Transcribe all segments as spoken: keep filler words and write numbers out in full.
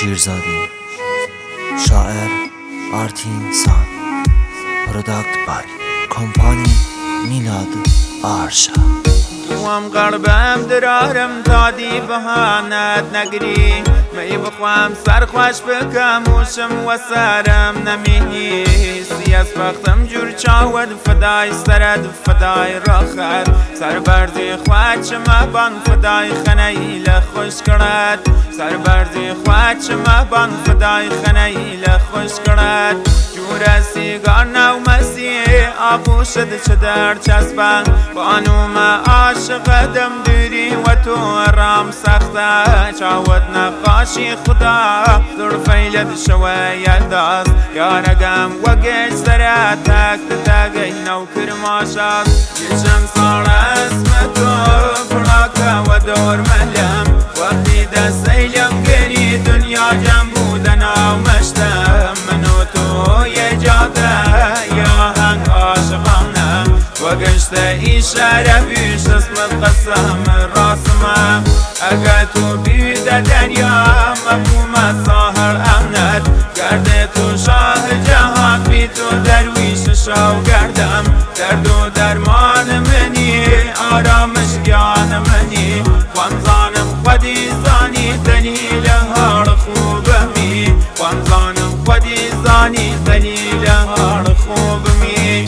شیرزادی، شاعر آرتین سان، پروداکت بای کمپانی میلاد آرشا. توام قلبم درارم دادی بهانت نگری، می بخوام سرخوش بکم وشم و سرم نمیهیسی، از بختم جور چاود فدای سرد فدای راخت، سر بردی خواد چما بان فدای خنیل خوش کرد، سر بردی خواد چما بان فدای خنیل خوش کرد. جور سیگار نو مسیح آغوشد چه در چسبم، بانوم عاشق دم دوری و تو رام سخته، چاود نقاشی خدا در فیلد شوی داست، یارگم و گش سره تک تک نو کرماشد. یه چند سال اسم تو فراکه و دور ملم، وقتی دستیلم گری دنیا جم بودن آمشتم، منو تو یه جاده یا هنگ عاشقانه و گشت ای شرفیش اسمت قسم راسمه، اگه تو بیده دریا مفهوم ساهر امنت، گرده تو شاه جهان بی تو درویش شاو گردم، درد و درمان منی آرامش گیان منی، خوانزانم خودی زانی دلیل هار خوبمی، خوانزانم خودی زانی دلیل هار خوبمی.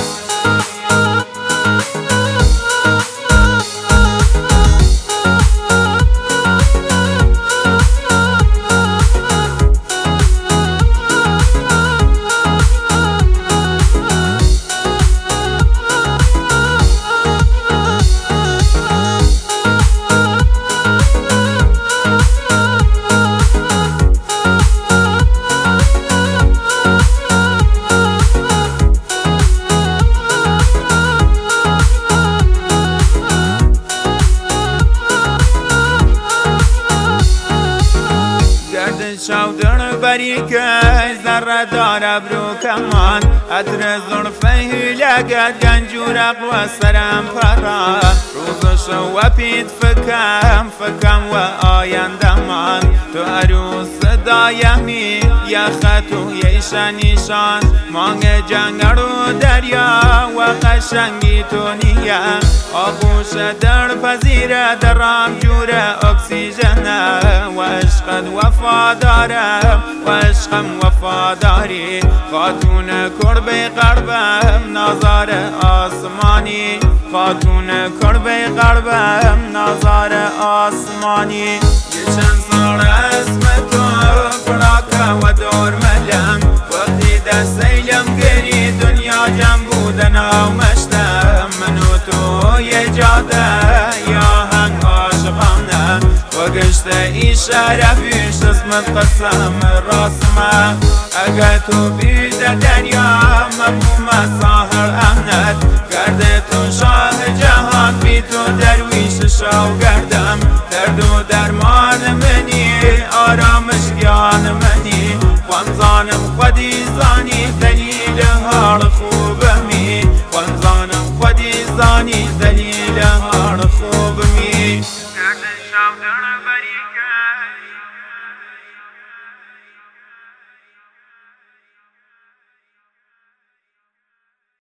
شاودن بریکه ذره داره برو کمان، عطر زلفه لگد گنجورق و سرم پرا، روزش و پید فکم فکم و آینده من، تو عروس دایمی یا خطو یه نیشان، مانگ جنگل و دریا و قشنگی تو نیه، آغوش در پذیره درام جوره اکسیژنه، و عشقت وفادارم و عشقم وفاداری، خاتون کربه قلبم نازار آسمانی، خاتون کربه قلبم نازار آسمانی. یه چند سال اسم تو فراکه و دور ملم، وقتی دستیلم گری دنیا جم بودن آمشتم، منو تو یه جاده یا هنگ عاشقانه و گشت ای شرفیش اسمت قسم راسمه، اگه تو بیده دریا مفهوم ساهر امنت، گرده تو شاه جهان بی تو درویش شاو گردم،